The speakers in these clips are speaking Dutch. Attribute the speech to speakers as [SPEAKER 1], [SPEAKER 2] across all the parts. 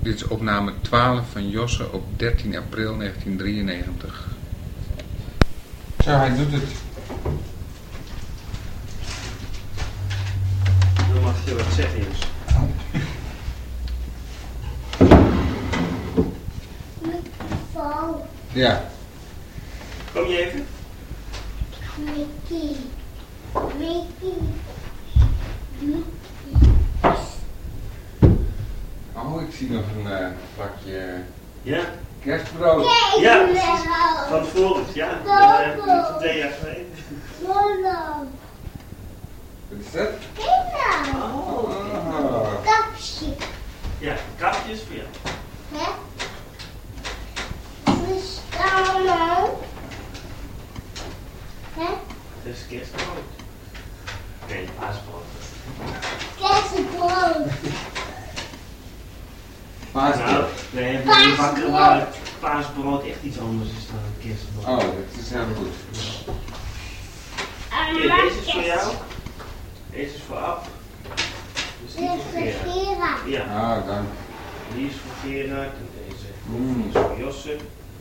[SPEAKER 1] Dit is opname 12 van Josse op 13 april 1993. Zo, hij doet het.
[SPEAKER 2] Dan mag je wat zeggen, Jos.
[SPEAKER 1] Ja.
[SPEAKER 2] Kom je even?
[SPEAKER 3] Mickey.
[SPEAKER 1] Oh, ik zie nog een plakje
[SPEAKER 2] Ja?
[SPEAKER 1] kerstbrood.
[SPEAKER 2] Ja, precies. Van tevoren, ja. Dat heb ik van 2 jaar geleden.
[SPEAKER 1] Wat is dat?
[SPEAKER 2] Oh.
[SPEAKER 3] Kapje.
[SPEAKER 2] Ja, kapjes voor jou.
[SPEAKER 3] Hè? Verstaan nou? Hè?
[SPEAKER 2] Het is kerstbrood. Nee, paasbrood.
[SPEAKER 3] Kerstbrood.
[SPEAKER 2] Nou, nee, we bakken maar paasbrood echt iets anders is dan een kerstbrood.
[SPEAKER 1] Oh, dat is heel goed.
[SPEAKER 2] Kijk, deze is voor jou. Deze is voor Ab. Dus die is voor Gerard. Ja.
[SPEAKER 1] Ah, dank.
[SPEAKER 2] Die is voor Gerard en deze koffie is voor Josse.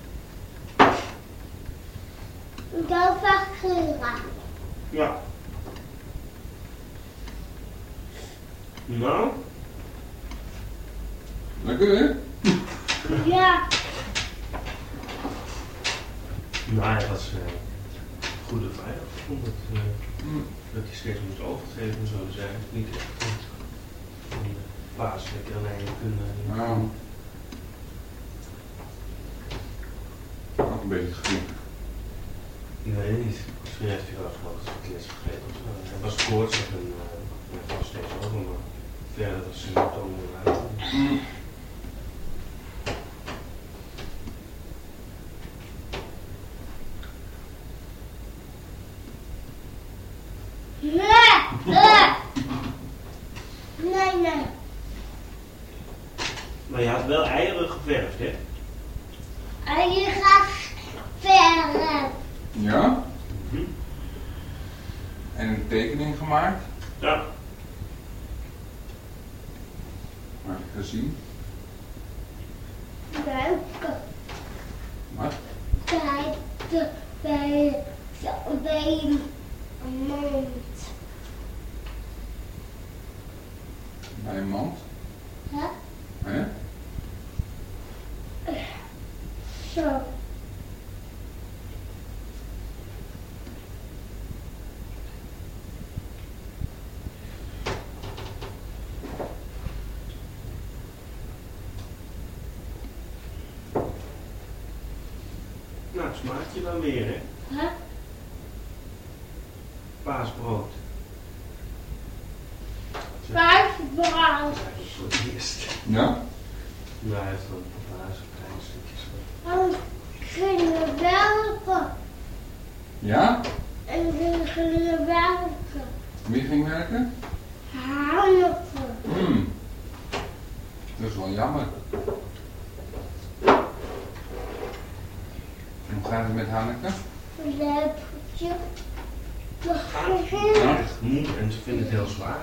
[SPEAKER 3] Dat was Gerard.
[SPEAKER 2] Ja. Nou?
[SPEAKER 1] Lekker, hè?
[SPEAKER 3] Ja.
[SPEAKER 2] Nou, hij was goede vrijdag. Ik vond dat hij steeds moest overgeven en zo. Dus eigenlijk niet echt goed. Van de paas lekker aan één kunnen.
[SPEAKER 1] Nou. Ook een beetje goed.
[SPEAKER 2] Ik weet het niet. Misschien heeft hij wel gewoon het verkeerd gegeten of zo. Hij was koortsig en hij was steeds over, maar verder was zijn symptomen eruit.
[SPEAKER 3] Nee.
[SPEAKER 2] Maar je had wel eieren geverfd, hè?
[SPEAKER 3] En je gaat verder.
[SPEAKER 1] Ja? En een tekening gemaakt.
[SPEAKER 2] Ja.
[SPEAKER 1] Heb ik gezien.
[SPEAKER 3] Welke?
[SPEAKER 1] Wat?
[SPEAKER 3] Bij een mond.
[SPEAKER 1] Bij een mand.
[SPEAKER 3] Hè?
[SPEAKER 1] Hè?
[SPEAKER 3] Zo.
[SPEAKER 2] Nou, smaakt je dan weer, hè?
[SPEAKER 3] Hè?
[SPEAKER 2] Paasbrood.
[SPEAKER 3] Paasbrood.
[SPEAKER 2] Voor het eerst.
[SPEAKER 1] Ja?
[SPEAKER 2] Nou, hij heeft wel een paar kleine stukjes.
[SPEAKER 3] Oh, kunnen werken.
[SPEAKER 1] Ja?
[SPEAKER 3] En we kunnen werken.
[SPEAKER 1] Wie ging werken?
[SPEAKER 3] Hanneke.
[SPEAKER 1] Dat is wel jammer. En hoe gaat het met Hanneke?
[SPEAKER 3] Lepeltje.
[SPEAKER 2] Ja, echt moe en ze vinden het heel zwaar.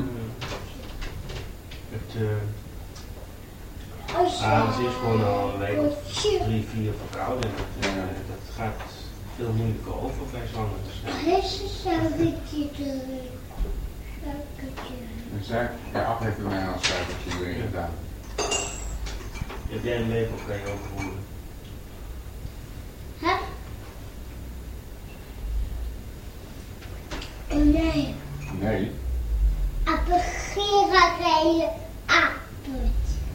[SPEAKER 2] Ze is gewoon al een week of 3, 4 verkouden en dat gaat veel moeilijker over bij zwangers.
[SPEAKER 3] Gisteren zou ik je erin. Suikertje.
[SPEAKER 1] Ja, Ab heeft bij mij al een suikertje erin gedaan.
[SPEAKER 2] Heb jij een lepel, kan je ook voelen.
[SPEAKER 3] Hè? Nee.
[SPEAKER 1] Nee.
[SPEAKER 3] Appelgera rijden appelt.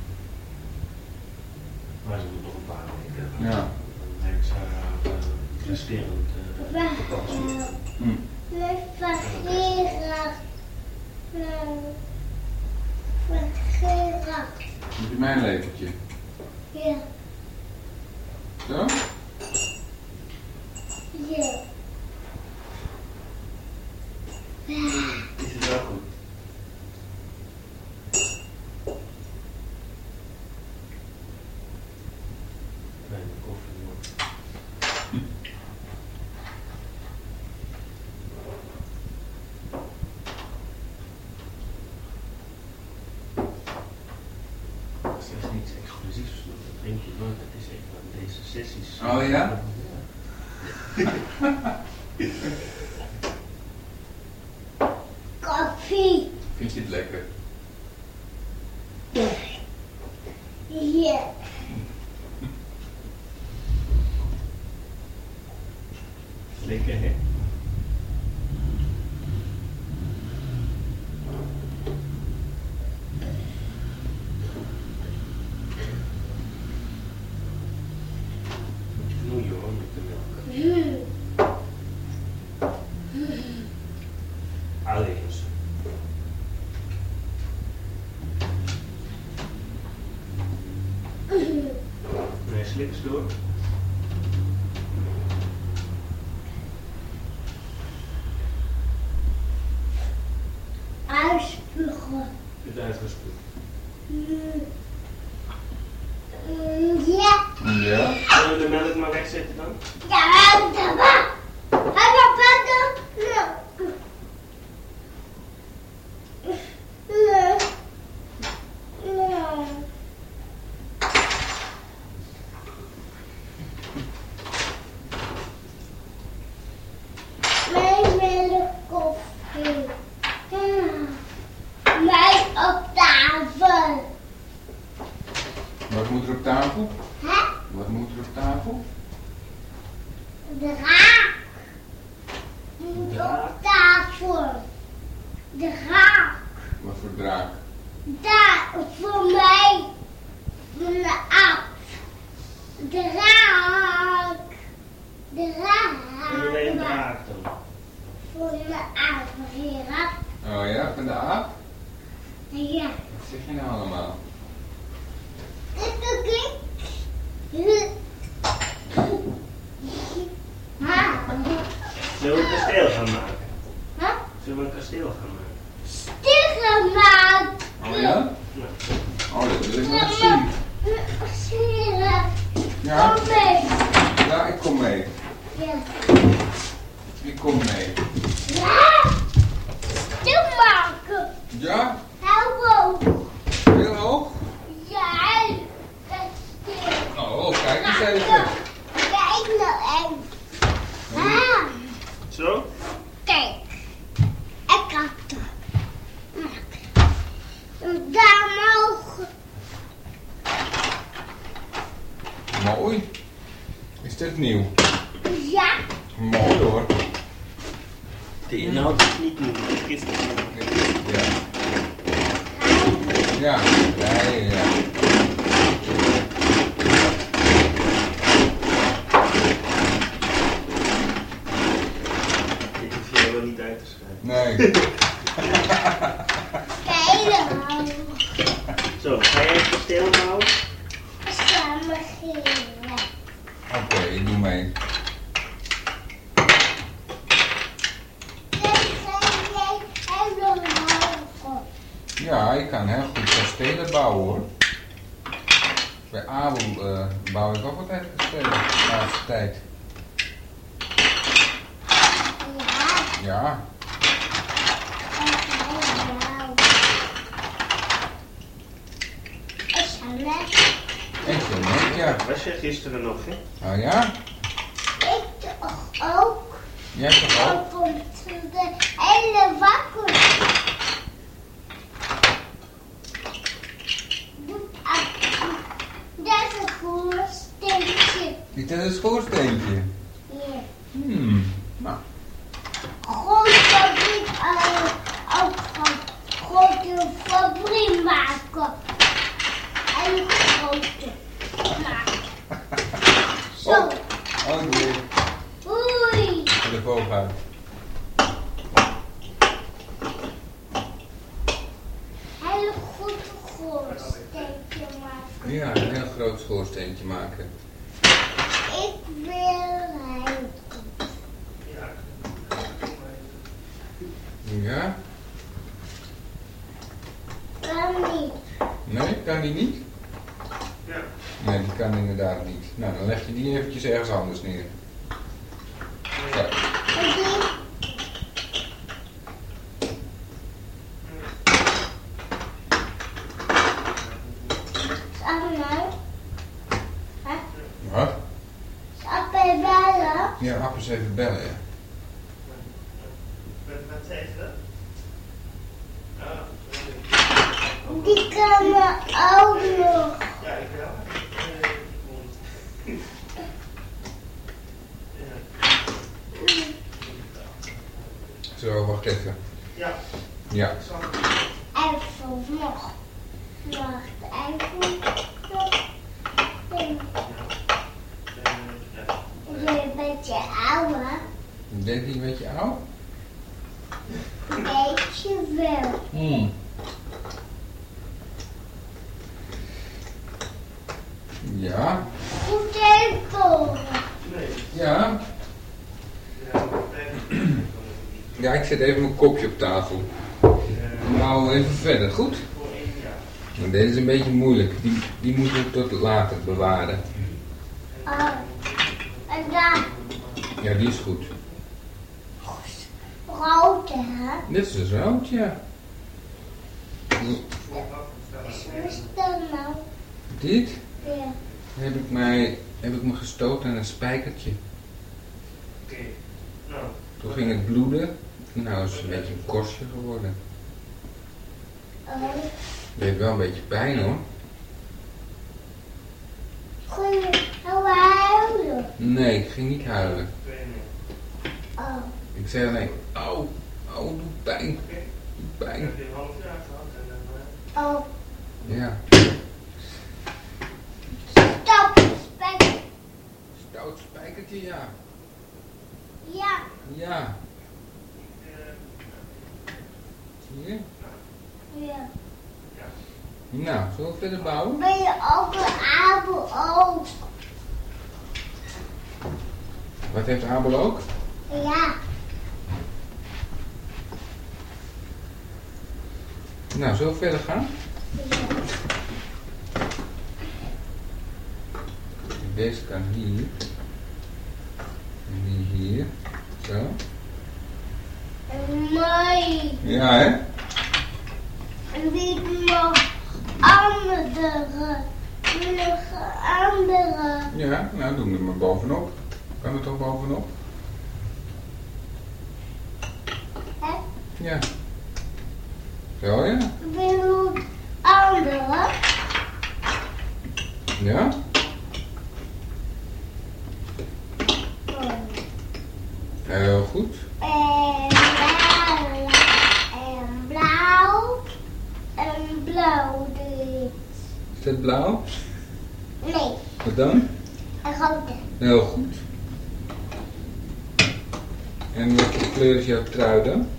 [SPEAKER 2] Maar ze moet nog een paar weken.
[SPEAKER 1] Ja.
[SPEAKER 2] Dan heeft ze resterend vakantie.
[SPEAKER 1] Moet je mijn lepeltje?
[SPEAKER 3] Ja.
[SPEAKER 1] Zo?
[SPEAKER 3] Ja.
[SPEAKER 2] Is het wel goed? Nee, de koffie wordt. Dat is echt niets is een van deze sessies.
[SPEAKER 1] Oh ja?
[SPEAKER 3] Koffie.
[SPEAKER 1] Vind je het lekker?
[SPEAKER 3] Ja.
[SPEAKER 2] Lekker, hè? Moet je knoeien hoor, met de melk. Alleen eens. Nee, slik eens door.
[SPEAKER 3] Uitspugen.
[SPEAKER 2] Het uitgespuugd.
[SPEAKER 3] Ja.
[SPEAKER 1] Ja?
[SPEAKER 2] Zullen we de melk maar wegzetten dan?
[SPEAKER 3] Ja, dat was. Mijn willen koffie. Mij op tafel.
[SPEAKER 1] Wat moet er op tafel?
[SPEAKER 3] Hè?
[SPEAKER 1] Wat moet er op tafel?
[SPEAKER 3] Draak. Moet op tafel. Draak.
[SPEAKER 1] Wat voor draak?
[SPEAKER 3] Daar, voor mij. Mijn aap. Draak. Draak.
[SPEAKER 2] Alleen draak dan.
[SPEAKER 3] Voor mijn aap. Gerard.
[SPEAKER 1] Oh ja, van de aap?
[SPEAKER 3] Ja.
[SPEAKER 1] Wat zeg je nou allemaal?
[SPEAKER 2] Zullen we een kasteel gaan maken?
[SPEAKER 3] Huh?
[SPEAKER 2] Zullen we een kasteel gaan maken?
[SPEAKER 3] Stilgemaakt.
[SPEAKER 1] Oh ja?
[SPEAKER 2] Nou,
[SPEAKER 1] Oh, dat wil ik nog zien. Ja?
[SPEAKER 3] Kom mee.
[SPEAKER 1] Ja, ik kom mee.
[SPEAKER 3] Ja.
[SPEAKER 1] Ik kom mee.
[SPEAKER 3] Ja. Stilmaken.
[SPEAKER 1] Ja?
[SPEAKER 3] Heel hoog.
[SPEAKER 1] Heel hoog?
[SPEAKER 3] Ja. Kasteel.
[SPEAKER 1] Oh, kijk eens even.
[SPEAKER 3] Kijk nou even. Ah.
[SPEAKER 2] zo?
[SPEAKER 3] Kijk. Ik had het. Daar mogen.
[SPEAKER 1] Mooi. Is dit nieuw?
[SPEAKER 3] Ja.
[SPEAKER 1] Mooi hoor.
[SPEAKER 2] De inhoud is niet nieuw, gisteren.
[SPEAKER 1] Ja. Ja, ja.
[SPEAKER 2] Ik hoef je wel niet uit te schrijven.
[SPEAKER 1] Nee.
[SPEAKER 3] Kijk nou.
[SPEAKER 2] Zo, ga jij het kasteel bouwen?
[SPEAKER 3] Samen geren.
[SPEAKER 1] Oké, ik doe mee. Ja, ik kan heel goed kastelen bouwen hoor. Bij Abel bouw ik ook altijd kastelen de laatste tijd. Ja, en zo net, ja.
[SPEAKER 2] Was jij gisteren nog, hè?
[SPEAKER 1] Oh ja?
[SPEAKER 3] Ik toch ook.
[SPEAKER 1] Jij toch ook?
[SPEAKER 3] Dan komt de hele wakker. Dat is een schoorsteentje.
[SPEAKER 1] Dit is een schoorsteentje.
[SPEAKER 3] Ja.
[SPEAKER 1] Nou,
[SPEAKER 3] Grote fabriek grote fabriek maken. En grote maken. Zo.
[SPEAKER 1] oh nee.
[SPEAKER 3] Oei.
[SPEAKER 1] De vogel uit.
[SPEAKER 3] Hele goede schoorsteentje maken.
[SPEAKER 1] Ja, een heel groot schoorsteentje maken.
[SPEAKER 3] Ik wil rijden.
[SPEAKER 2] Ja.
[SPEAKER 1] Ja?
[SPEAKER 3] Kan niet.
[SPEAKER 1] Nee, kan die niet?
[SPEAKER 2] Ja.
[SPEAKER 1] Nee, die kan inderdaad niet. Nou, dan leg je die eventjes ergens anders neer. Zo.
[SPEAKER 3] En die? Samen. Hè?
[SPEAKER 1] eens even bellen, ja.
[SPEAKER 2] Wat zei ze dat?
[SPEAKER 3] Die kan me ook nog.
[SPEAKER 2] Ja, ik wel.
[SPEAKER 1] Zo, wacht even.
[SPEAKER 2] Ja.
[SPEAKER 1] Ja.
[SPEAKER 3] Even nog. Wacht even. Ik ben een beetje ouder.
[SPEAKER 1] Denk je een beetje oud?
[SPEAKER 3] Een beetje wel.
[SPEAKER 1] Ja.
[SPEAKER 3] Goed even.
[SPEAKER 2] Nee.
[SPEAKER 1] Ja.
[SPEAKER 2] Ja,
[SPEAKER 1] Ja, ik zet even mijn kopje op tafel. Nou, even verder, goed?
[SPEAKER 2] voor 1 jaar.
[SPEAKER 1] En deze is een beetje moeilijk. Die moeten we tot later bewaren.
[SPEAKER 3] Oh. En dan
[SPEAKER 1] Ja, die is goed.
[SPEAKER 3] rood, hè?
[SPEAKER 1] Dit is dus rood, ja.
[SPEAKER 3] Wat is dat nou?
[SPEAKER 1] Dit
[SPEAKER 3] Ja.
[SPEAKER 1] heb ik me gestoten aan een spijkertje.
[SPEAKER 2] Oké. Nou.
[SPEAKER 1] Toen ging het bloeden. Nou is het een beetje een korstje geworden.
[SPEAKER 3] Oh.
[SPEAKER 1] Het deed wel een beetje pijn hoor.
[SPEAKER 3] Goeie. Nou huilen.
[SPEAKER 1] Nee, ik ging niet huilen.
[SPEAKER 2] Ik weet niet.
[SPEAKER 3] Oh.
[SPEAKER 1] Ik zei alleen, au, doet pijn,
[SPEAKER 2] Oké.
[SPEAKER 1] doet pijn.
[SPEAKER 2] Ik heb je een half jaar gehad en dan...
[SPEAKER 3] Oh.
[SPEAKER 1] Ja,
[SPEAKER 3] Stop. Spek.
[SPEAKER 1] stout spijkertje, ja.
[SPEAKER 3] Ja.
[SPEAKER 1] Ja, hier.
[SPEAKER 3] Ja.
[SPEAKER 1] Nou, zullen we verder bouwen?
[SPEAKER 3] Ben je ook een abel ook?
[SPEAKER 1] Wat heeft Abel ook?
[SPEAKER 3] Ja.
[SPEAKER 1] Nou, zullen we verder gaan? Deze kan hier. En die hier. Zo.
[SPEAKER 3] Mooi.
[SPEAKER 1] Ja, hè?
[SPEAKER 3] En wie nog andere? Nog andere.
[SPEAKER 1] Ja, nou doen we er maar bovenop. Kan er toch bovenop?
[SPEAKER 3] Hè?
[SPEAKER 1] Ja. Zo, ja.
[SPEAKER 3] Wie nog andere?
[SPEAKER 1] Ja?
[SPEAKER 3] Oh.
[SPEAKER 1] Heel goed.
[SPEAKER 3] En blauw. En blauw dit.
[SPEAKER 1] Is dat blauw?
[SPEAKER 3] Nee,
[SPEAKER 1] Wat dan?
[SPEAKER 3] een rode.
[SPEAKER 1] Heel goed. En welke kleur is jouw trui dan?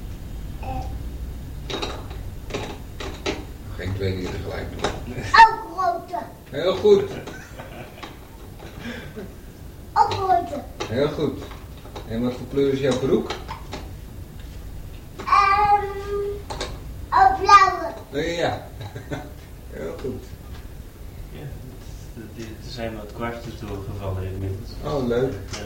[SPEAKER 1] Geen twee dingen tegelijk doen.
[SPEAKER 3] Ook rode.
[SPEAKER 1] Heel goed.
[SPEAKER 3] Ook rode.
[SPEAKER 1] Heel goed. En wat voor kleur is jouw broek?
[SPEAKER 3] Ook blauwe.
[SPEAKER 1] Ja. Heel goed.
[SPEAKER 2] Ja, er zijn wat kwartjes doorgevallen inmiddels.
[SPEAKER 1] Oh, leuk.
[SPEAKER 2] Ja.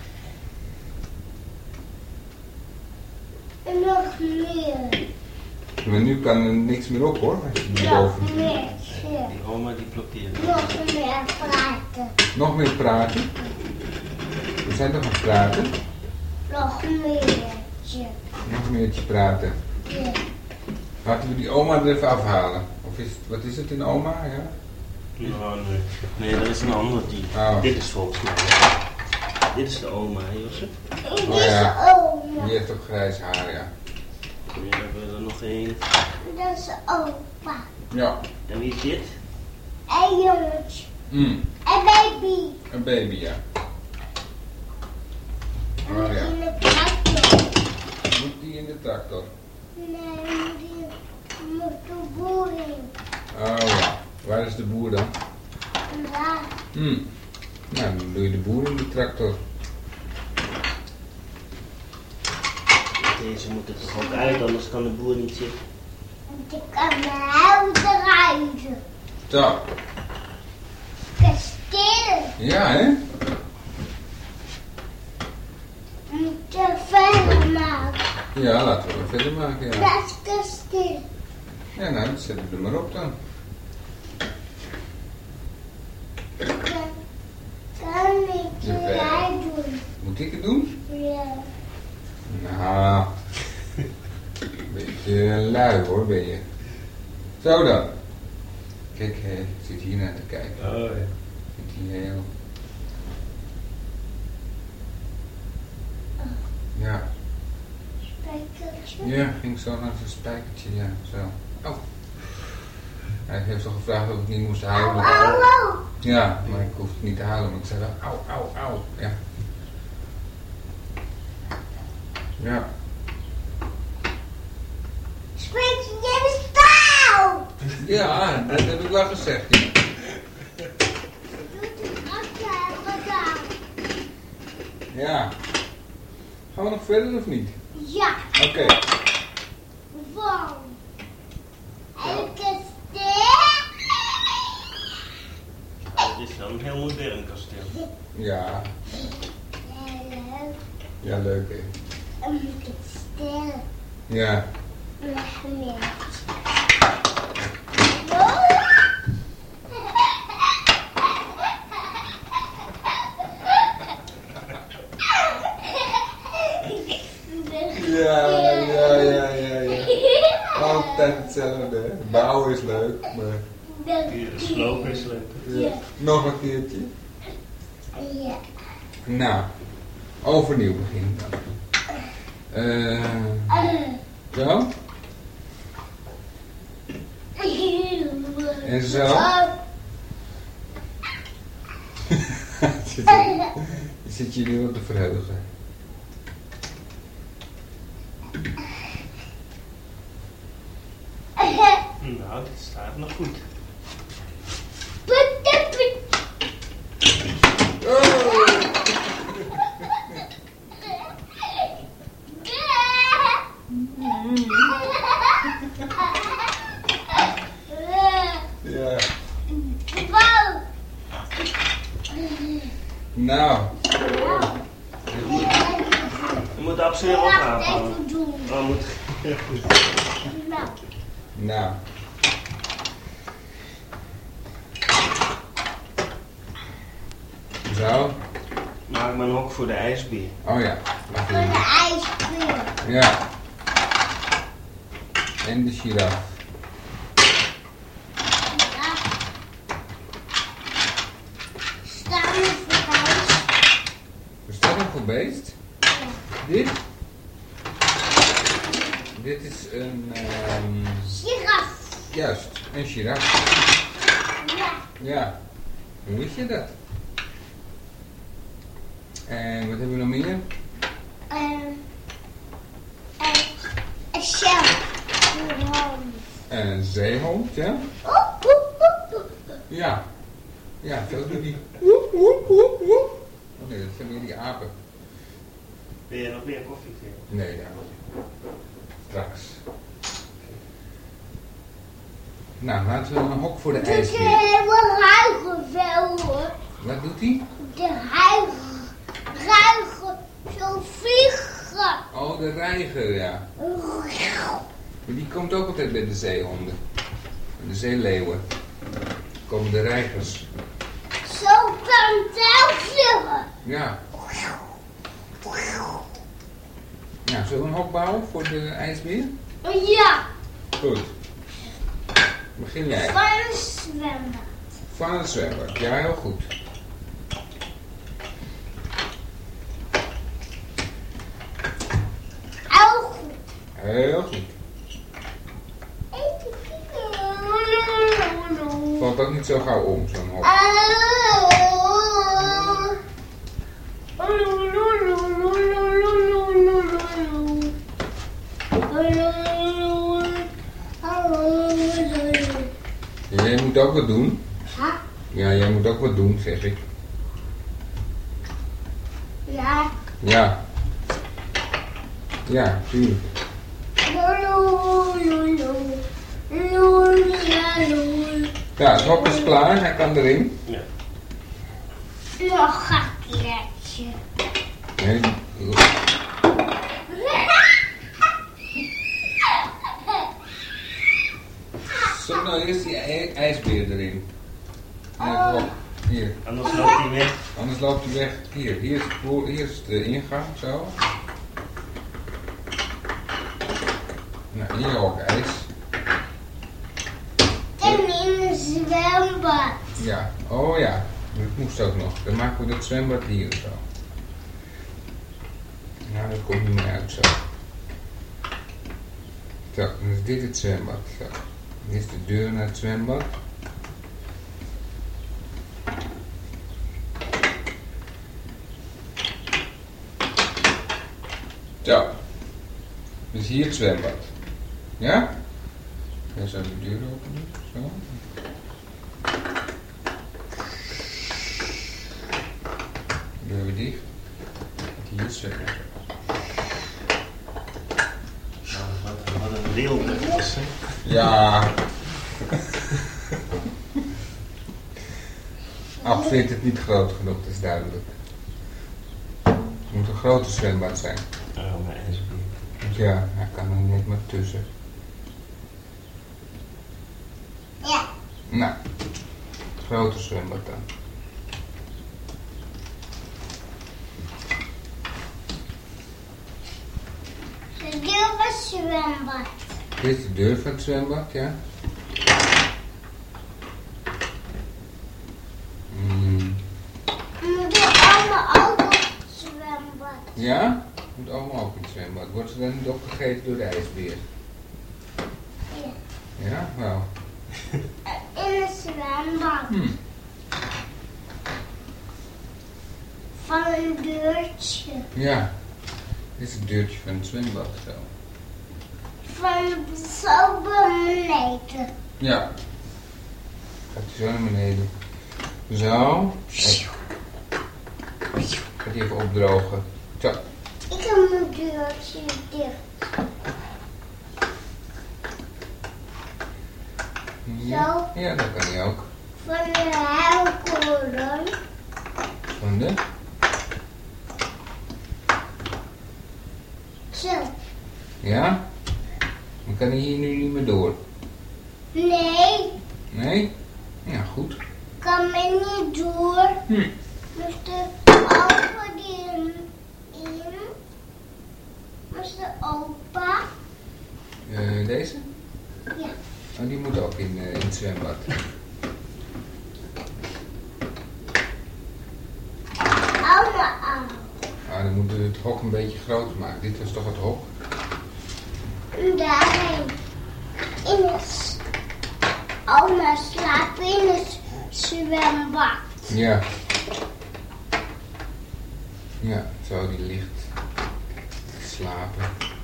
[SPEAKER 3] En nog meer.
[SPEAKER 1] Maar nu kan er niks meer op hoor. Als je die
[SPEAKER 3] Nog
[SPEAKER 1] boven...
[SPEAKER 3] meer.
[SPEAKER 2] Die oma die blokkeert.
[SPEAKER 3] Nog meer praten.
[SPEAKER 1] Nog meer praten. We zijn toch aan het praten?
[SPEAKER 3] Nog meer.
[SPEAKER 1] Nog een meertje praten.
[SPEAKER 3] Ja.
[SPEAKER 1] Laten we die oma er even afhalen. Of is het, wat is het, een oma? Ja?
[SPEAKER 2] Nou, nee. Nee, dat is een ander die.
[SPEAKER 1] Oh.
[SPEAKER 2] Dit is volgens mij. Dit is de oma, hè, Josje?
[SPEAKER 3] Ik
[SPEAKER 1] Oh,
[SPEAKER 3] is
[SPEAKER 1] ja.
[SPEAKER 3] oma.
[SPEAKER 1] Die heeft ook grijs haar, ja.
[SPEAKER 2] En hier hebben we er nog één.
[SPEAKER 3] Dat is opa.
[SPEAKER 1] Ja.
[SPEAKER 2] En wie is dit?
[SPEAKER 3] En jongetje.
[SPEAKER 1] Mm.
[SPEAKER 3] En baby.
[SPEAKER 1] Een baby, ja.
[SPEAKER 3] En
[SPEAKER 1] Oh, ja.
[SPEAKER 3] in de tractor.
[SPEAKER 1] Moet die in de tractor?
[SPEAKER 3] Nee, die moet de boer in.
[SPEAKER 1] Oh ja. Waar is de boer dan?
[SPEAKER 3] En daar.
[SPEAKER 1] Nou, dan doe je de boer in de tractor.
[SPEAKER 2] Deze moet er toch ook uit, anders kan de boer niet zitten.
[SPEAKER 3] En ik kan mijn huis rijden.
[SPEAKER 1] Zo.
[SPEAKER 3] Kasteel.
[SPEAKER 1] Ja, hè?
[SPEAKER 3] Moet je verder maken.
[SPEAKER 1] Ja, laten we het verder maken, ja.
[SPEAKER 3] Dat is kasteel.
[SPEAKER 1] Ja, nou, dat zetten we er maar op dan.
[SPEAKER 3] Kan ik
[SPEAKER 1] Ja,
[SPEAKER 3] jij doen?
[SPEAKER 1] Moet ik het doen?
[SPEAKER 3] Ja.
[SPEAKER 1] Nou, een beetje lui hoor ben je. Zo dan. Kijk, ik zit hier naar te kijken.
[SPEAKER 2] Oh ja.
[SPEAKER 1] Ik zit hier heel... Ja.
[SPEAKER 3] Spijkertje.
[SPEAKER 1] Ja, ging zo naar zijn spijkertje, ja, zo. Oh. Hij heeft al gevraagd of ik niet moest huilen.
[SPEAKER 3] Au.
[SPEAKER 1] Ja, maar ik hoefde niet te huilen, maar ik zei wel, auw, auw, auw. Ja. Ja.
[SPEAKER 3] Spijkertje, jij bent stout.
[SPEAKER 1] Ja, dat heb ik wel gezegd. Ja.
[SPEAKER 3] Doe het gedaan.
[SPEAKER 1] Ja. Gaan we nog verder of niet?
[SPEAKER 3] Ja.
[SPEAKER 1] Oké.
[SPEAKER 3] Van. Elke ster.
[SPEAKER 2] Het is wel een heel modern kasteel.
[SPEAKER 1] Ja.
[SPEAKER 3] Leuk.
[SPEAKER 1] Ja, leuk hè.
[SPEAKER 3] En moet ik het stellen.
[SPEAKER 1] Ja.
[SPEAKER 3] Nog meer.
[SPEAKER 1] Ja. Altijd hetzelfde. Hè. Bouwen is leuk, maar
[SPEAKER 2] Hier, slopen is leuk.
[SPEAKER 1] ja. Nog een keertje.
[SPEAKER 3] Ja.
[SPEAKER 1] Nou, overnieuw beginnen dan. Zo. En zo. Je zit je nu op te verheugen.
[SPEAKER 2] Nou, dit staat nog goed.
[SPEAKER 1] Ja. Nou.
[SPEAKER 2] Je moet de absurd ook aanhalen. Oh, moet.
[SPEAKER 1] Nou. Zo.
[SPEAKER 2] Maak maar een hok voor de ijsbeer.
[SPEAKER 1] Oh ja. Wacht
[SPEAKER 3] Voor de
[SPEAKER 1] even.
[SPEAKER 3] ijsbeer.
[SPEAKER 1] Ja. En de giraf.
[SPEAKER 3] Staan we voor ijs?
[SPEAKER 1] Is dat een goed beest? Dit? Dit is een...
[SPEAKER 3] Giraf.
[SPEAKER 1] juist, een giraf.
[SPEAKER 3] Ja.
[SPEAKER 1] Ja. Hoe wist je dat? En wat hebben we nog meer?
[SPEAKER 3] Een shell.
[SPEAKER 1] Een zeehond, ja? Ja. Ja, zo doet die. Oh nee, dat zijn weer die apen.
[SPEAKER 2] Wil je nog meer koffie drinken?
[SPEAKER 1] Nee, ja. Straks. Nou, laten we een hok voor de
[SPEAKER 3] Doet
[SPEAKER 1] ijsbeer.
[SPEAKER 3] helemaal ruigen wel hoor.
[SPEAKER 1] Wat doet hij?
[SPEAKER 3] De ruigen zo vliegen.
[SPEAKER 1] Oh, de reiger, ja. Maar die komt ook altijd bij de zeehonden. De zeeleeuwen. Komen de reigers.
[SPEAKER 3] Zo kan het wel vliegen.
[SPEAKER 1] Ja. Nou, zullen we een hok bouwen voor de ijsbeer?
[SPEAKER 3] Ja,
[SPEAKER 1] Goed. Begin jij.
[SPEAKER 3] van een zwembad.
[SPEAKER 1] Van het zwembad. Ja, heel goed.
[SPEAKER 3] Heel goed.
[SPEAKER 1] Heel goed. Valt ook niet zo gauw om, zo'n hok. Jij moet ook wat doen. Ja, jij moet ook wat doen, zeg ik.
[SPEAKER 3] Ja.
[SPEAKER 1] Ja. Ja, tuurlijk. Ja, het hok is klaar. Hij kan erin.
[SPEAKER 2] Ja.
[SPEAKER 3] Nog een keertje.
[SPEAKER 1] Nee. Zet nou eerst die ijsbeer erin. En het hok. Hier.
[SPEAKER 2] Anders loopt hij weg.
[SPEAKER 1] Anders loopt hij weg. Hier is de ingang, zo. Nou, hier ook ijs.
[SPEAKER 3] En in een zwembad.
[SPEAKER 1] Ja, oh ja, dat moest ook nog. Dan maken we het zwembad hier zo. Nou, dat komt niet meer uit zo. Zo, dan is dit het zwembad. Zo. Dit is de deur naar het zwembad. Zo. Dus hier het zwembad. Ja? Dan zou de deur open doen. Zo. Deur weer dicht. Hier het zwembad.
[SPEAKER 2] Wat een weelde was, hè?
[SPEAKER 1] Ja. Ab vindt het niet groot genoeg, dat is duidelijk. Het moet een grote zwembad zijn.
[SPEAKER 2] Oh, mijn ijsbier.
[SPEAKER 1] Ja, hij kan er net maar tussen.
[SPEAKER 3] Ja.
[SPEAKER 1] Nou, grote zwembad dan.
[SPEAKER 3] De deur was zwembad.
[SPEAKER 1] Dit is de deur van het zwembad, ja.
[SPEAKER 3] Moeten allemaal ook op het zwembad.
[SPEAKER 1] Ja? Moet allemaal ook in het zwembad. Wordt ze dan niet opgegeten door de ijsbeer?
[SPEAKER 3] Ja.
[SPEAKER 1] Ja? Wel.
[SPEAKER 3] In het zwembad. Van een deurtje.
[SPEAKER 1] Ja. Dit is het deurtje van het zwembad, zo.
[SPEAKER 3] Van zo beneden.
[SPEAKER 1] Ja. Gaat hij zo naar beneden. Zo. Gaat hij even opdrogen. Zo.
[SPEAKER 3] Ik heb mijn deurtje dicht.
[SPEAKER 1] Ja, ja, dat kan hij ook.
[SPEAKER 3] Van de huilkoren.
[SPEAKER 1] Van de?
[SPEAKER 3] Zo.
[SPEAKER 1] Ja? Dan kan hij hier nu niet meer door.
[SPEAKER 3] Nee,
[SPEAKER 1] Nee? Ja, goed.
[SPEAKER 3] kan men niet door.
[SPEAKER 1] Hm.
[SPEAKER 3] Moest de opa die in? Moest de opa?
[SPEAKER 1] Deze?
[SPEAKER 3] Ja.
[SPEAKER 1] Oh, die moet ook in het zwembad.
[SPEAKER 3] Allemaal.
[SPEAKER 1] Ah, dan moeten we het hok een beetje groter maken. Dit was toch het hok?
[SPEAKER 3] Daarheen. In het... Oma slaapt in het zwembad.
[SPEAKER 1] Ja. Ja, zo die ligt te slapen.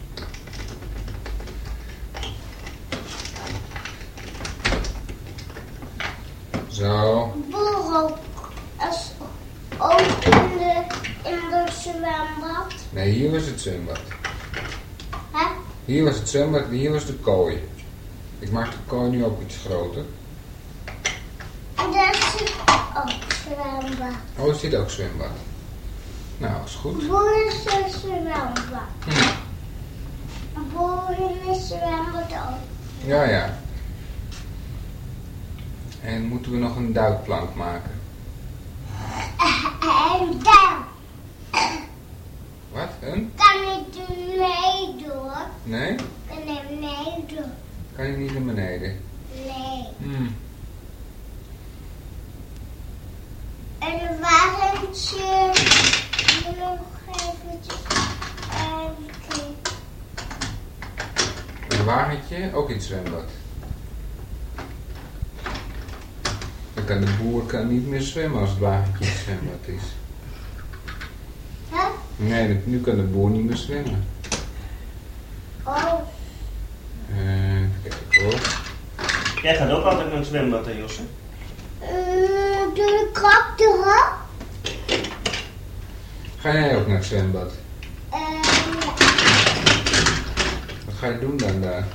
[SPEAKER 1] Zo.
[SPEAKER 3] Boer ook. Als ook in de zwembad.
[SPEAKER 1] Nee, hier was het zwembad.
[SPEAKER 3] Hè?
[SPEAKER 1] Hier was het zwembad en hier was de kooi. Ik maak de kooi nu ook iets groter.
[SPEAKER 3] En daar zit ook zwembad.
[SPEAKER 1] Oh, er zit ook zwembad. Nou, is goed.
[SPEAKER 3] Boer is een zwembad. Boer in het zwembad ook.
[SPEAKER 1] Ja, ja. En moeten we nog een duikplank maken?
[SPEAKER 3] En dan
[SPEAKER 1] Wat? Een?
[SPEAKER 3] kan ik er mee door.
[SPEAKER 1] Nee?
[SPEAKER 3] Kan ik mee door.
[SPEAKER 1] Kan je niet naar beneden?
[SPEAKER 3] Nee. Een wagentje. Nog eventjes kijken.
[SPEAKER 1] Een wagentje, ook in het zwembad. Dan kan de boer niet meer zwemmen als het wagentje in het zwembad is.
[SPEAKER 3] Hè?
[SPEAKER 1] Nee, nu kan de boer niet meer zwemmen.
[SPEAKER 3] Oh.
[SPEAKER 1] Even kijken hoor.
[SPEAKER 2] Jij gaat ook altijd naar het zwembad, hè, Josse?
[SPEAKER 3] Doe de krap erop.
[SPEAKER 1] Ga jij ook naar het zwembad?
[SPEAKER 3] Ja.
[SPEAKER 1] Wat ga je doen dan daar?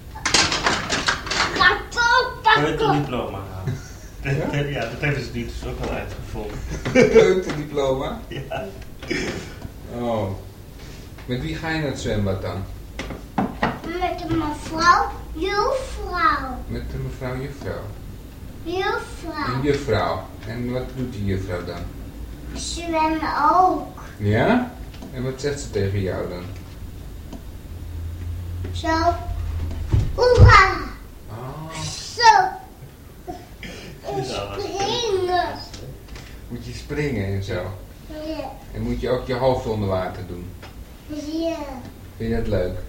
[SPEAKER 3] Karton
[SPEAKER 2] Kun je het
[SPEAKER 3] pakken.
[SPEAKER 2] diploma halen? Ja, dat hebben ze niet dus ook al uitgevonden.
[SPEAKER 1] Kleuterdiploma?
[SPEAKER 2] Ja.
[SPEAKER 1] Oh. Met wie ga je naar het zwembad dan?
[SPEAKER 3] Met een mevrouw, juffrouw.
[SPEAKER 1] Met de juffrouw.
[SPEAKER 3] Juffrouw.
[SPEAKER 1] Een juffrouw. En wat doet die juffrouw dan?
[SPEAKER 3] zwemmen ook.
[SPEAKER 1] Ja? En wat zegt ze tegen jou dan?
[SPEAKER 3] Zo. Hoera!
[SPEAKER 1] Oh,
[SPEAKER 3] Zo. Springen.
[SPEAKER 1] moet je springen en zo.
[SPEAKER 3] Ja.
[SPEAKER 1] En moet je ook je hoofd onder water doen.
[SPEAKER 3] Ja.
[SPEAKER 1] Vind je dat leuk?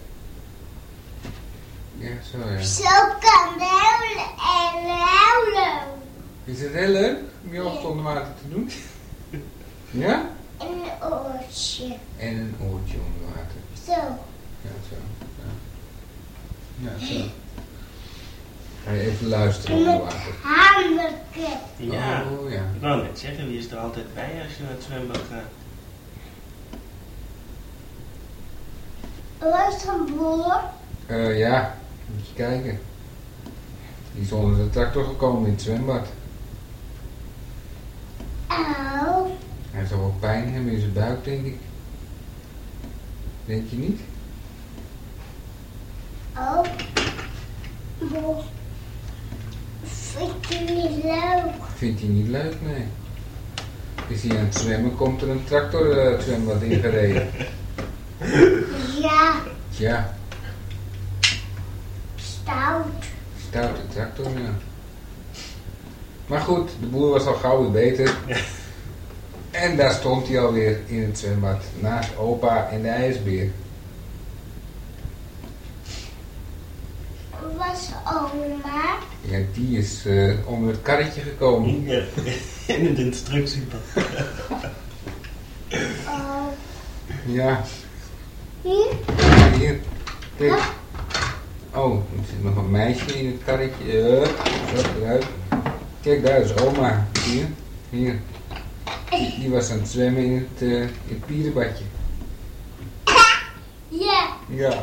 [SPEAKER 1] Ja, zo ja.
[SPEAKER 3] Zo kan huilen en huilen.
[SPEAKER 1] Is het heel leuk om je hoofd onder water te doen? Ja?
[SPEAKER 3] En een oortje.
[SPEAKER 1] En een oortje onder water.
[SPEAKER 3] Zo.
[SPEAKER 1] Ja, zo. Ja, zo. Ga je even luisteren onder water.
[SPEAKER 3] Hamerke.
[SPEAKER 2] Ja.
[SPEAKER 1] Oh ja.
[SPEAKER 2] Ik wou net zeggen, wie is er altijd bij als je naar het zwembad gaat?
[SPEAKER 3] Wat is een boer?
[SPEAKER 1] Ja, moet je kijken. Die is onder de tractor gekomen in het zwembad.
[SPEAKER 3] Oh.
[SPEAKER 1] Hij heeft toch wel pijn hebben in zijn buik, denk ik. Denk je niet?
[SPEAKER 3] Oh. Boer. Vind je niet leuk?
[SPEAKER 1] Vindt hij niet leuk, nee. Is hij aan het zwemmen, komt er een tractor het zwembad ingereden.
[SPEAKER 3] Ja.
[SPEAKER 1] Tja,
[SPEAKER 3] Stout.
[SPEAKER 1] stoute tractor, ja. Maar goed, de boer was al gauw weer beter. En daar stond hij alweer in het zwembad, naast opa en de ijsbeer.
[SPEAKER 3] Was oma?
[SPEAKER 1] Ja, die is onder het karretje gekomen.
[SPEAKER 2] Ja. In het instructiepad.
[SPEAKER 3] Oh.
[SPEAKER 1] Ja,
[SPEAKER 3] Hier?
[SPEAKER 1] hier. Kijk. Oh, er zit nog een meisje in het karretje. Zo, eruit. Kijk, daar is oma. Hier. Hier. Die was aan het zwemmen in het pierenbadje.
[SPEAKER 3] Ja.
[SPEAKER 1] Ja.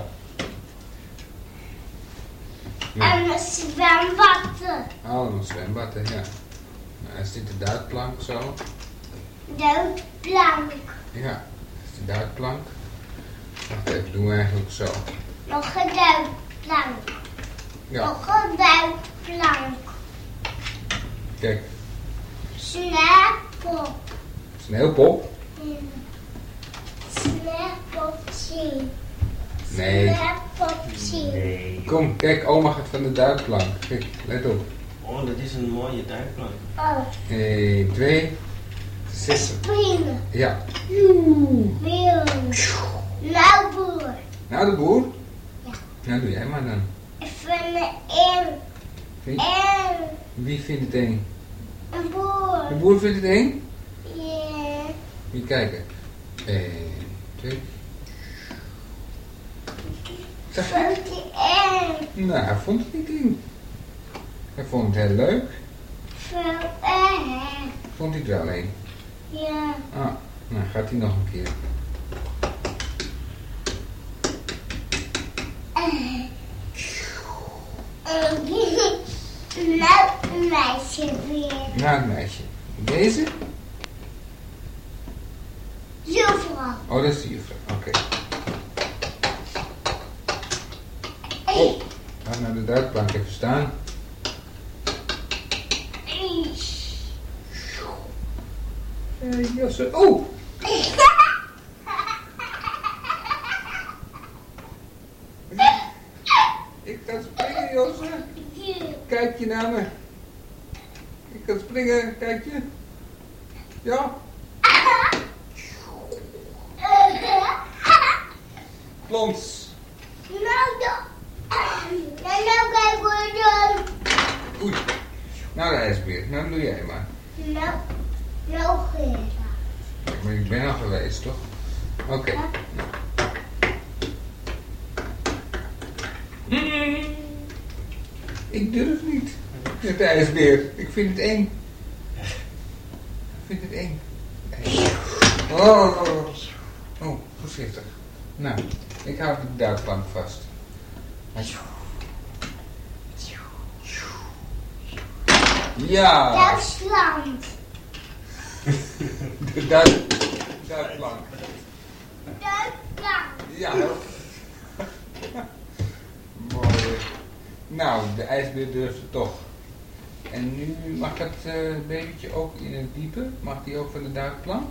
[SPEAKER 3] En een zwembad.
[SPEAKER 1] Allemaal zwembaden, ja. Nou, is dit de duikplank zo?
[SPEAKER 3] De plank.
[SPEAKER 1] Ja, dat is de duikplank. Wacht even, doen we eigenlijk zo.
[SPEAKER 3] Nog een duikplank.
[SPEAKER 1] Ja,
[SPEAKER 3] Nog een duikplank.
[SPEAKER 1] kijk.
[SPEAKER 3] Snappel.
[SPEAKER 1] Sneeuwpop?
[SPEAKER 3] Snappeltje.
[SPEAKER 1] Nee.
[SPEAKER 3] Snappeltje.
[SPEAKER 2] Nee.
[SPEAKER 1] Kom, kijk, oma gaat van de duikplank. Kijk, let op.
[SPEAKER 2] Oh, dat is een mooie duikplank.
[SPEAKER 3] Oh,
[SPEAKER 1] 1, 2, 6.
[SPEAKER 3] springen.
[SPEAKER 1] Ja.
[SPEAKER 3] Willen. Nou, boer.
[SPEAKER 1] Nou, de boer?
[SPEAKER 3] Ja.
[SPEAKER 1] Nou, doe jij maar dan.
[SPEAKER 3] Even een
[SPEAKER 1] Vind-
[SPEAKER 3] en
[SPEAKER 1] Wie vindt het eng?
[SPEAKER 3] een boer.
[SPEAKER 1] De boer vindt het eng?
[SPEAKER 3] Ja.
[SPEAKER 1] Wie kijken? 1, 2. Zeg je?
[SPEAKER 3] Vond je eng?
[SPEAKER 1] Nou, hij vond het niet eng. Hij vond het heel leuk.
[SPEAKER 3] Veel eng.
[SPEAKER 1] Vond hij het wel eng?
[SPEAKER 3] Ja.
[SPEAKER 1] Ah, nou gaat hij nog een keer.
[SPEAKER 3] Nou, een meisje weer.
[SPEAKER 1] Nou, het meisje. Deze?
[SPEAKER 3] Juffrouw.
[SPEAKER 1] Oh, dat is de juffrouw. Oké. Oh, ga naar de duikplank even staan. Jassen. Oh! Ik kan springen, Josse. Kijk je naar me. Ik kan springen, kijk je. Ja? Plons.
[SPEAKER 3] Nou, kijk hoe je doet.
[SPEAKER 1] Oei. Nou, de ijsbeer. Nou, doe jij maar.
[SPEAKER 3] Nou, Gerda.
[SPEAKER 1] Maar ik ben al geweest, toch? Oké. Ik durf niet. Met de ijsbeer. Ik vind het eng. Ik vind het eng. Oh, oh, voorzichtig. Nou, ik hou de duikplank vast. Ja,
[SPEAKER 3] Duitsland.
[SPEAKER 1] de duikplank.
[SPEAKER 3] Duitsland.
[SPEAKER 1] Ja, heel. Mooi. Nou, de ijsbeer durft het toch. En nu mag het babytje ook in het diepe. Mag die ook van de duikplank?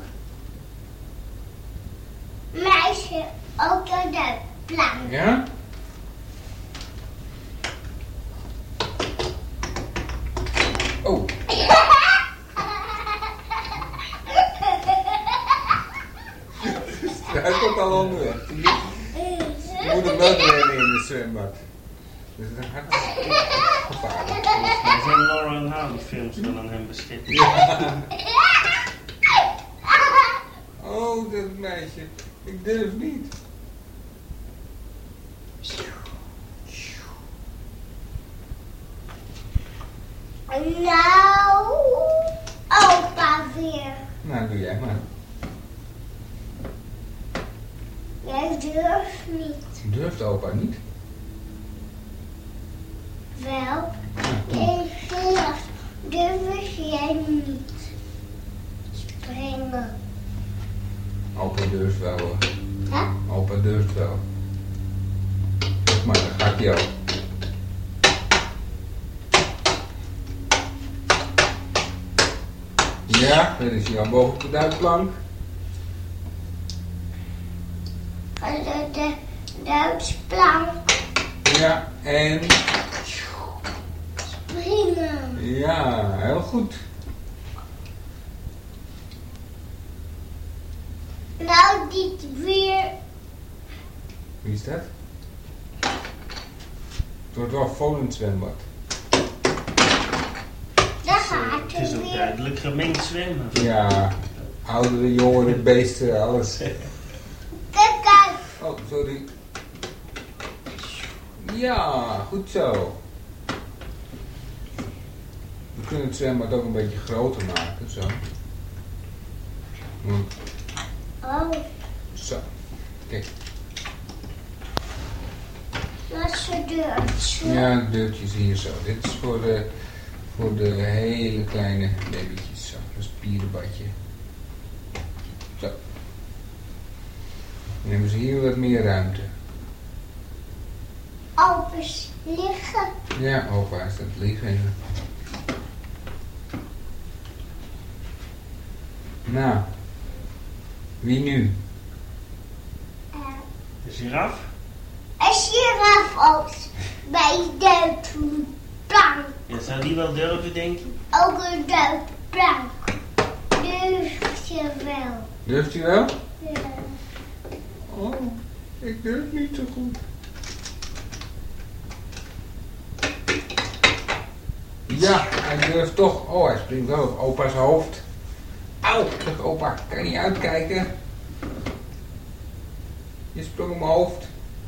[SPEAKER 3] Meisje, ook door de plank.
[SPEAKER 1] Ja? Oh. Hij komt al onderweg. Zie je? Je moet hem wel rennen in het zwembad. Dus dat gaat gevaarlijk.
[SPEAKER 2] Er zijn Laura en Hardy films wel aan hem bestikt.
[SPEAKER 1] Ja. Oh, dat meisje. Ik durf niet.
[SPEAKER 3] Nou, opa weer.
[SPEAKER 1] Nou, doe jij maar.
[SPEAKER 3] Jij durft niet.
[SPEAKER 1] Durft opa niet?
[SPEAKER 3] Wel, vanaf durf jij niet springen.
[SPEAKER 1] Opa durft wel hoor.
[SPEAKER 3] Hè?
[SPEAKER 1] Opa durft wel. Kijk maar, dan gaat hij al. Ja, dan is hij al boven op de duikplank.
[SPEAKER 3] De Duitsplank
[SPEAKER 1] Ja, en...
[SPEAKER 3] springen.
[SPEAKER 1] Ja, heel goed.
[SPEAKER 3] Nou, dit weer.
[SPEAKER 1] Wie is dat? Het wordt wel vol in het zwembad.
[SPEAKER 3] Daar gaat
[SPEAKER 2] Het is
[SPEAKER 3] er
[SPEAKER 2] ook
[SPEAKER 3] weer.
[SPEAKER 2] duidelijk gemengd zwemmen.
[SPEAKER 1] Ja, oudere, jongere, beesten, alles.
[SPEAKER 3] Kijk uit.
[SPEAKER 1] Oh, sorry. Ja, goed zo. We kunnen het zwembad ook een beetje groter maken, zo.
[SPEAKER 3] Oh,
[SPEAKER 1] Zo. Kijk.
[SPEAKER 3] dat is de deur.
[SPEAKER 1] Ja, de deurtjes hier zo. Dit is voor de hele kleine babytjes. Zo, een spierenbadje. Zo. Dan hebben ze hier wat meer ruimte.
[SPEAKER 3] Opens liggen.
[SPEAKER 1] Ja, opa is dat liggen even. Nou. Wie nu?
[SPEAKER 2] De giraf?
[SPEAKER 3] Een giraf ook bij de plank.
[SPEAKER 2] Ja, zou die wel durven, denk je?
[SPEAKER 3] Ook een duikplank. Durft je wel.
[SPEAKER 1] Durft u wel?
[SPEAKER 3] Ja.
[SPEAKER 1] Oh, ik durf niet zo goed. Ja, hij durft toch. Oh, hij springt wel op opa's hoofd. Auw, zegt opa, kan je niet uitkijken? Je sprong op mijn hoofd.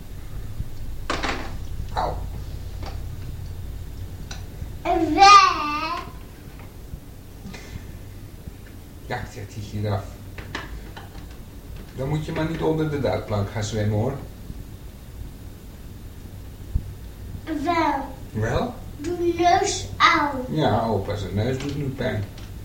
[SPEAKER 1] Auw.
[SPEAKER 3] En wij.
[SPEAKER 1] Ja, zegt die giraf. Dan moet je maar niet onder de duikplank gaan zwemmen hoor.
[SPEAKER 3] Wel.
[SPEAKER 1] Wel?
[SPEAKER 3] Doe neus aan.
[SPEAKER 1] Ja, opa zijn neus doet nu pijn.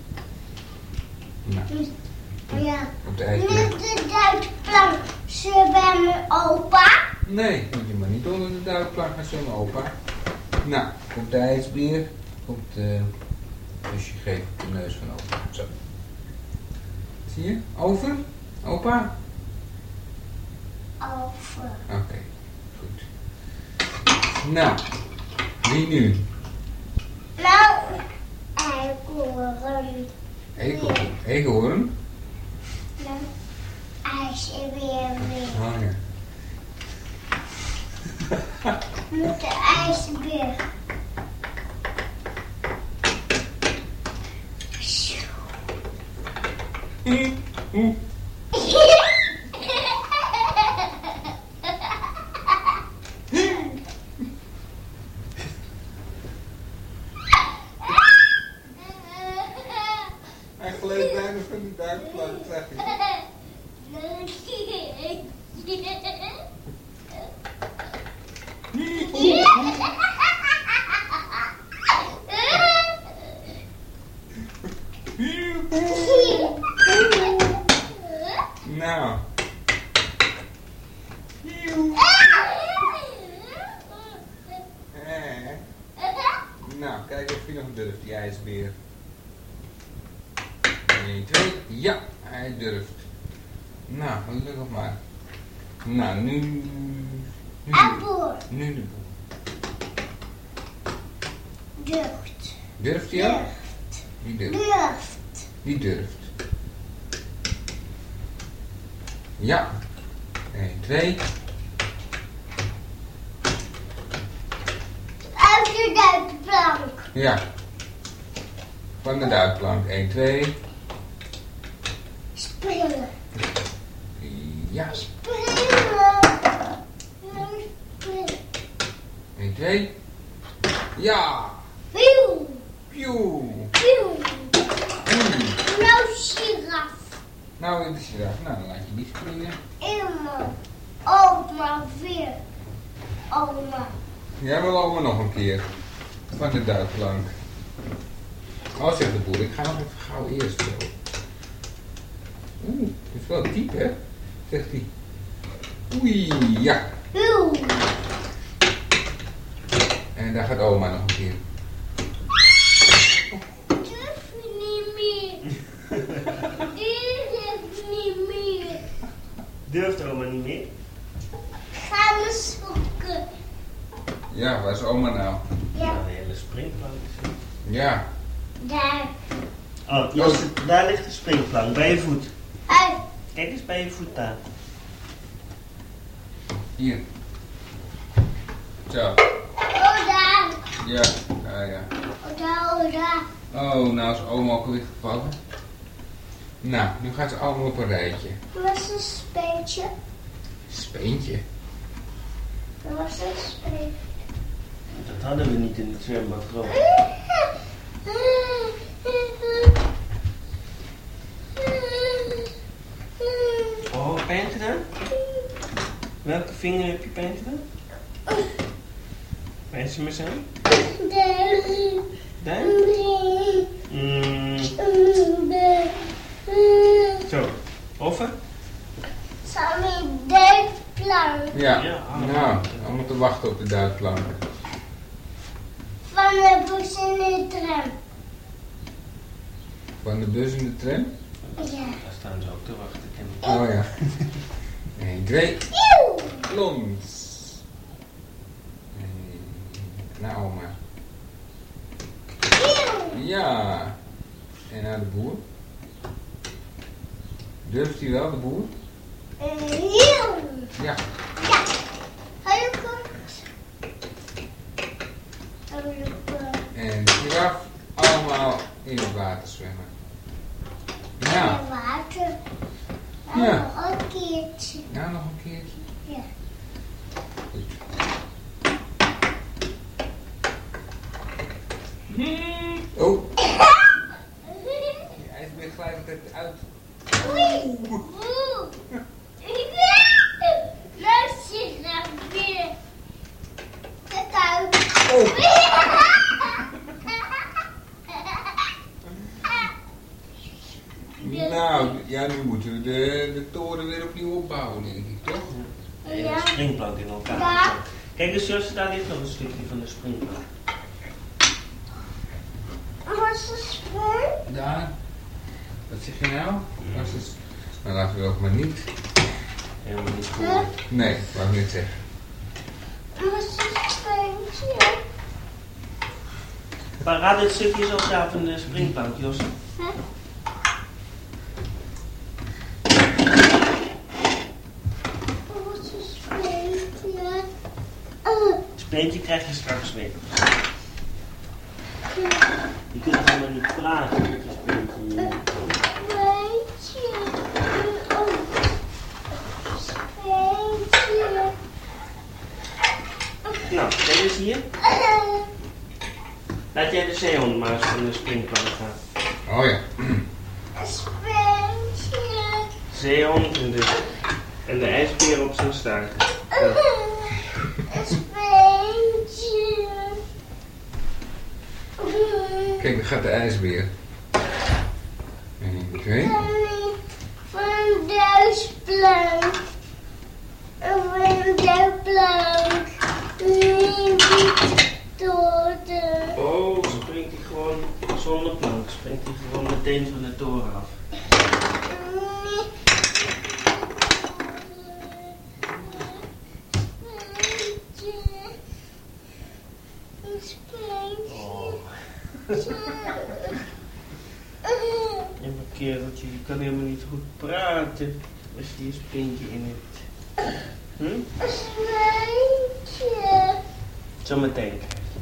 [SPEAKER 1] Nou,
[SPEAKER 3] Ja.
[SPEAKER 1] op de
[SPEAKER 3] Met
[SPEAKER 1] ijsberg.
[SPEAKER 3] de duikplank zwemmen opa.
[SPEAKER 1] Nee, moet je maar niet onder de duikplank gaan zwemmen, opa. Nou, komt de ijsbeer. Komt dus je geeft de neus van opa. Zo. Zie je? Over? Opa?
[SPEAKER 3] Over.
[SPEAKER 1] Oké, goed. Nou, wie nu?
[SPEAKER 3] Nou, eekhoorn.
[SPEAKER 1] Eekhoorn?
[SPEAKER 3] Dan ijsbeer weer.
[SPEAKER 1] Oh ja.
[SPEAKER 3] Met de ijsbeer.
[SPEAKER 1] Oeh. Hij gleed bijna van die duikplank, zag je. Nou. Nou, kijken of hij nog durft, die ijsbeer. 1, 2. Ja, hij durft. Nou, gelukkig maar. Nou, nu
[SPEAKER 3] En boer.
[SPEAKER 1] Nu de boer.
[SPEAKER 3] Durft.
[SPEAKER 1] Durft hij ook? Wie durft?
[SPEAKER 3] Durft.
[SPEAKER 1] Wie durft? Ja. 1, 2.
[SPEAKER 3] Uit de duikplank.
[SPEAKER 1] Ja. Van de duikplank. 1, 2.
[SPEAKER 3] Springen.
[SPEAKER 1] Ja.
[SPEAKER 3] Springen.
[SPEAKER 1] 1, 2. Ja.
[SPEAKER 3] Wieuw.
[SPEAKER 1] Pjoe.
[SPEAKER 3] Wieuw.
[SPEAKER 1] Oei.
[SPEAKER 3] Nou, giraf.
[SPEAKER 1] Nou, in de giraf. Nou, dan laat je die springen.
[SPEAKER 3] Oma. Oma weer. Oma.
[SPEAKER 1] Jij wil allemaal nog een keer. Van de duikplank. Oh, zegt de boer. Ik ga nog even gauw eerst zo. Oeh, het is wel diep, hè? Zegt hij. Oei, ja.
[SPEAKER 3] Wieuw.
[SPEAKER 1] En daar gaat oma nog een keer.
[SPEAKER 3] Durf je niet meer. Durf niet meer.
[SPEAKER 2] Durft oma niet meer?
[SPEAKER 3] Ga me zoeken.
[SPEAKER 1] Ja, waar is oma nou?
[SPEAKER 3] Ja,
[SPEAKER 2] Ja, de hele springplank is er.
[SPEAKER 1] Ja.
[SPEAKER 3] daar.
[SPEAKER 2] Oh, Jos, daar ligt de springplank, bij je voet.
[SPEAKER 3] Uit.
[SPEAKER 2] Kijk eens bij je voet daar.
[SPEAKER 1] Hier. Zo.
[SPEAKER 3] Oh, daar.
[SPEAKER 1] Ja. Ja, ja.
[SPEAKER 3] Oh, daar, oh, daar.
[SPEAKER 1] Oh, nou is oma ook weer gevallen. Nou, nu gaat ze allemaal op een rijtje.
[SPEAKER 3] Dat was een speentje.
[SPEAKER 1] Speentje.
[SPEAKER 3] Dat was een speentje.
[SPEAKER 2] Dat hadden we niet in het zwembad, geloof ik. Oh, pijn gedaan? Welke vinger heb je pijn gedaan? Wijs ze me eens aan. Daar? Zo. Offen?
[SPEAKER 3] Sammy, duikplank.
[SPEAKER 1] Ja.
[SPEAKER 2] Ja,
[SPEAKER 1] Nou, allemaal te wachten op de duikplanken.
[SPEAKER 3] Van de bus in de tram.
[SPEAKER 1] Van de bus in de tram.
[SPEAKER 3] Ja.
[SPEAKER 2] Daar staan ze ook te wachten, ken ik.
[SPEAKER 1] Oh ja. 1, 2.
[SPEAKER 3] Eeuw.
[SPEAKER 1] Klons. Naar oma.
[SPEAKER 3] Eeuw.
[SPEAKER 1] Ja. En naar de boer. Durft hij wel, de boer?
[SPEAKER 3] Eeuw.
[SPEAKER 1] Ja.
[SPEAKER 3] Ja. Heel goed. Heel goed.
[SPEAKER 1] En de giraf allemaal in het water zwemmen. Ja.
[SPEAKER 3] En water.
[SPEAKER 1] Ja.
[SPEAKER 3] Nog een keertje.
[SPEAKER 1] Nou, nog een keertje.
[SPEAKER 3] Ja.
[SPEAKER 1] Goed. Oh, die ijsbeer glijdt altijd uit.
[SPEAKER 3] Oei. Oeh. Nou zit er weer. Kijk uit.
[SPEAKER 1] Oh. Nou, ja, nu moeten we de toren weer opnieuw opbouwen, denk ik, toch?
[SPEAKER 2] De hele springplank in elkaar.
[SPEAKER 3] Ja.
[SPEAKER 2] Kijk eens, Jos, daar ligt nog een stukje van de springplank.
[SPEAKER 3] Was het spul?
[SPEAKER 1] Daar. Wat zeg je nou? Was het... Nou, laten we ook maar niet.
[SPEAKER 2] Helemaal niet cool.
[SPEAKER 1] Nee, wou ik niet zeggen.
[SPEAKER 3] Was het speentje?
[SPEAKER 2] Maar raad dit stukje zo daar van de springplank, Jos.
[SPEAKER 3] Was het speentje?
[SPEAKER 2] Speentje krijg je straks weer. Je kunt het helemaal niet praten met je speentje.
[SPEAKER 3] Speentje. Speentje.
[SPEAKER 2] Nou, kijk eens hier. Laat jij de zeehond maar eens van de springplank gaan.
[SPEAKER 1] Oh ja.
[SPEAKER 3] Speentje.
[SPEAKER 2] Zeehond en de ijsbeer op zijn staart. Ja.
[SPEAKER 3] Speentje.
[SPEAKER 1] Kijk, daar gaat de ijsbeer. 1, 2.
[SPEAKER 3] Van duisplank. Van duisplank. Niet doden.
[SPEAKER 2] Oh, ze meteen van de toren af. Oh. En mijn kereltje, je kan helemaal niet goed praten als je je spindje in hebt. Zometeen.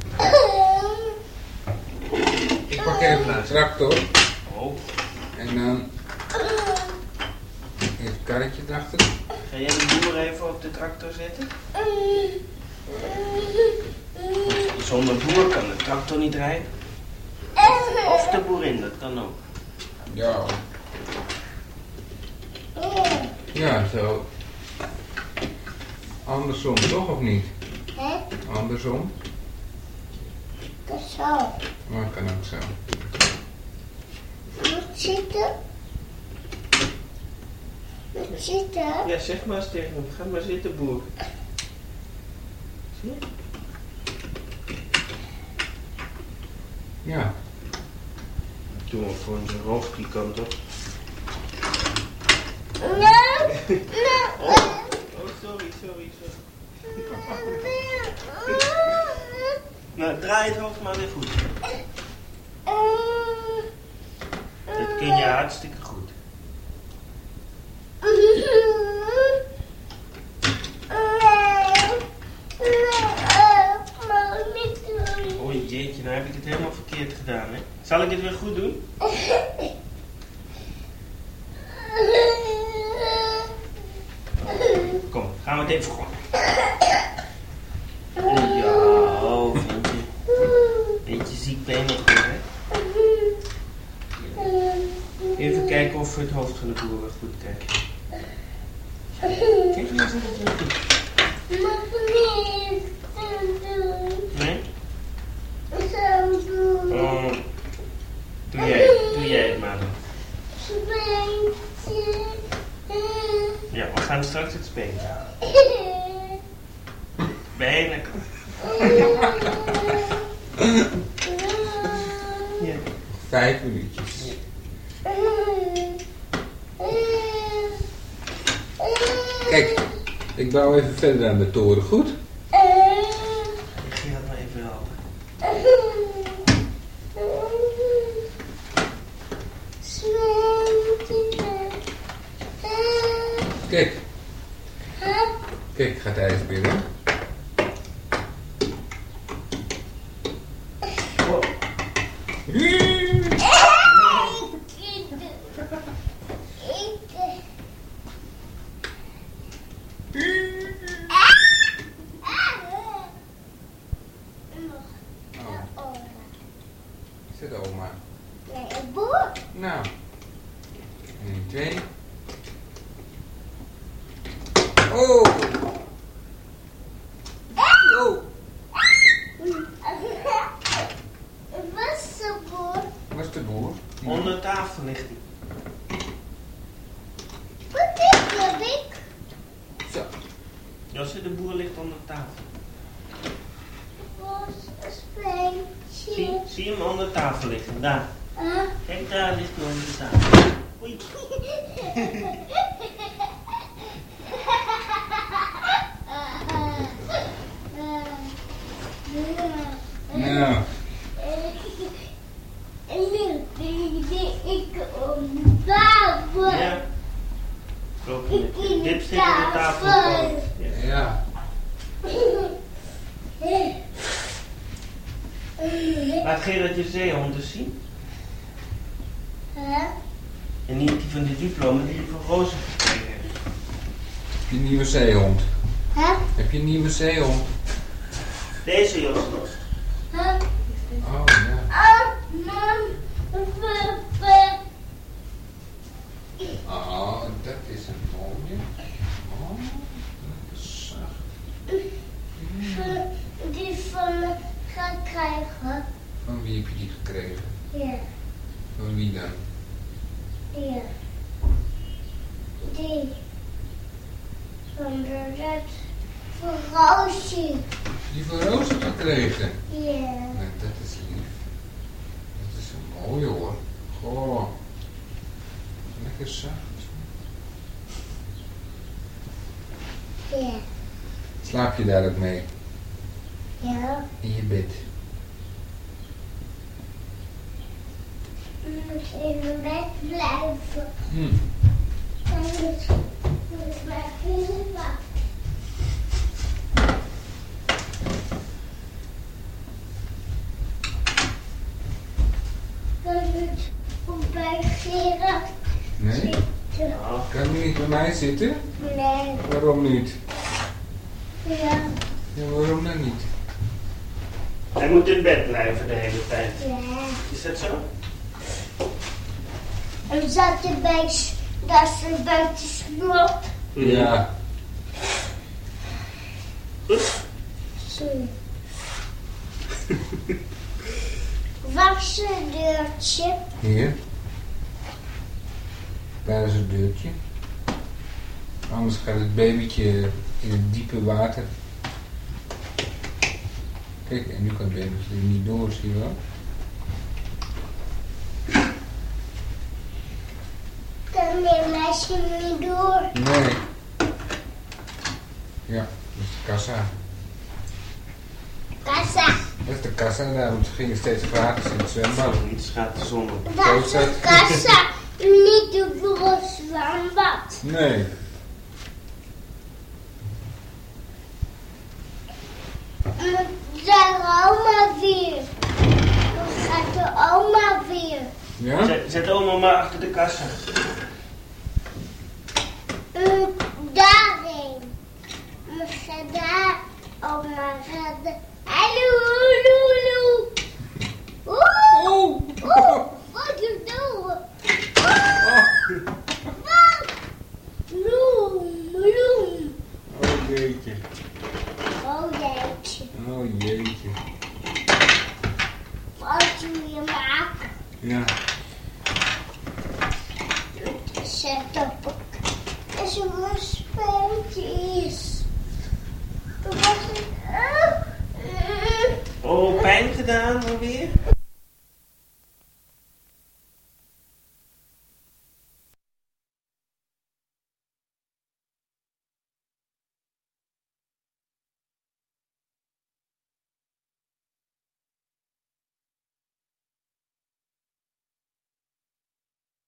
[SPEAKER 1] Ik pak even de tractor.
[SPEAKER 2] Oh.
[SPEAKER 1] En dan even het karretje erachter.
[SPEAKER 2] Ga jij de boer even op de tractor zetten? Zonder boer kan de tractor niet rijden. Of de boerin, dat kan ook.
[SPEAKER 1] Ja. Ja, zo. Andersom toch of niet?
[SPEAKER 3] Hè?
[SPEAKER 1] Andersom.
[SPEAKER 3] Dat zo.
[SPEAKER 1] Maar kan ook zo.
[SPEAKER 3] Moet zitten. Moet zitten.
[SPEAKER 2] Ja, zeg maar eens tegen hem. Ga maar zitten, boer. Zie je?
[SPEAKER 1] Ja.
[SPEAKER 2] Doe maar gewoon zijn hoofd die kant op.
[SPEAKER 3] Nee.
[SPEAKER 2] Oh, sorry. Nou, draai het hoofd maar weer goed. Dat kun je hartstikke goed. Oh jeetje, nou heb ik het helemaal verkeerd gedaan, hè? Zal ik het weer goed doen? Kom, gaan we het even gewoon. Ja, oh, vind je. Beetje ziek ben je nog goed, hè? Even kijken of we het hoofd van de boer goed kijken. Kijk, nou zit het weer goed. Nee? Oh, doe jij het maar dan. Ja, we gaan straks het spelen. Bijna. Ja.
[SPEAKER 1] 5 minuutjes. Kijk, ik bouw even verder aan de toren, goed?
[SPEAKER 2] Ik ga het maar even helpen.
[SPEAKER 1] Kijk. Kijk, gaat hij eens binnen.
[SPEAKER 2] Oh.
[SPEAKER 1] Is het oma?
[SPEAKER 3] Nee, een boer.
[SPEAKER 1] Nou. 1, 2. Oh! Oh!
[SPEAKER 3] Wat is een boer?
[SPEAKER 1] Waar is de boer?
[SPEAKER 2] Onder tafel ligt hij.
[SPEAKER 3] Wat is dat, ik?
[SPEAKER 1] Zo.
[SPEAKER 2] Josse, de boer ligt onder tafel.
[SPEAKER 3] Was een speentje.
[SPEAKER 2] Zie je hem onder tafel liggen? Daar.
[SPEAKER 3] Huh?
[SPEAKER 2] Kijk, daar ligt hij onder de tafel. Oei.
[SPEAKER 1] Nou.
[SPEAKER 3] En nu denk ik om tafel.
[SPEAKER 2] Ja. Klopt. Dit zit op de tafel.
[SPEAKER 1] Ja.
[SPEAKER 2] Laat Gerard je zeehond eens zien.
[SPEAKER 3] Huh?
[SPEAKER 2] En niet die van de diploma die je van Roze gekregen hebt.
[SPEAKER 1] Heb je een nieuwe zeehond?
[SPEAKER 3] Huh?
[SPEAKER 1] Heb je een nieuwe zeehond?
[SPEAKER 2] Deze Jos.
[SPEAKER 3] Huh?
[SPEAKER 1] Oh ja.
[SPEAKER 3] Mam.
[SPEAKER 1] Oh, dat is een mooie. Oh, dat is zacht.
[SPEAKER 3] Die van me gaat krijgen.
[SPEAKER 1] Van wie heb je die gekregen?
[SPEAKER 3] Ja.
[SPEAKER 1] Van wie dan?
[SPEAKER 3] Ja. Die. Van de red. Van Roosje.
[SPEAKER 1] Die van Roos heb gekregen?
[SPEAKER 3] Ja.
[SPEAKER 1] Nou, dat is lief. Dat is een mooie hoor. Goh. Lekker zacht.
[SPEAKER 3] Ja.
[SPEAKER 1] Slaap je daar ook mee?
[SPEAKER 3] Ja.
[SPEAKER 1] In je bed?
[SPEAKER 3] Ik moet in mijn bed blijven. Anders moet mijn vrienden wachten. Kan het op bij Gerard
[SPEAKER 1] Nee?
[SPEAKER 3] zitten?
[SPEAKER 2] Ja.
[SPEAKER 1] Kan je niet bij mij zitten?
[SPEAKER 3] Nee.
[SPEAKER 1] Waarom niet?
[SPEAKER 3] Ja.
[SPEAKER 1] Ja, waarom dan niet?
[SPEAKER 2] Hij moet in bed blijven de hele tijd.
[SPEAKER 3] Ja.
[SPEAKER 2] Is dat zo?
[SPEAKER 3] En zat erbij dat ze buiten slot.
[SPEAKER 1] Ja.
[SPEAKER 3] Sorry. Wassendeurtje.
[SPEAKER 1] Hier. Daar is het deurtje. Anders gaat het babytje in het diepe water. Kijk, en nu kan het babytje er niet door, zie je wel?
[SPEAKER 3] Kan mijn meisje niet door?
[SPEAKER 1] Nee. Ja, dat is de kassa.
[SPEAKER 3] Kassa.
[SPEAKER 1] Dat is de kassa, daarom gingen steeds gratis in het zwembad.
[SPEAKER 2] Iets gaat de zon op.
[SPEAKER 3] Dat is de kassa. Niet de voor zwembad.
[SPEAKER 1] Nee.
[SPEAKER 3] Daar oma weer. Dan gaat de oma weer.
[SPEAKER 1] Ja?
[SPEAKER 2] Zet oma maar achter de kassa.
[SPEAKER 3] Daarheen. We gaan daar. Oma gaat de... Hallo, hallo, hallo. Oeh, wat je doen? Wat? Bloem, bloem.
[SPEAKER 1] Oh jeetje.
[SPEAKER 3] Oh jeetje.
[SPEAKER 1] Oh jeetje.
[SPEAKER 3] Wat doe je maken?
[SPEAKER 1] Ja.
[SPEAKER 3] Zet op. En zo'n speeltjes. Toen was het...
[SPEAKER 2] Oh, pijn gedaan alweer?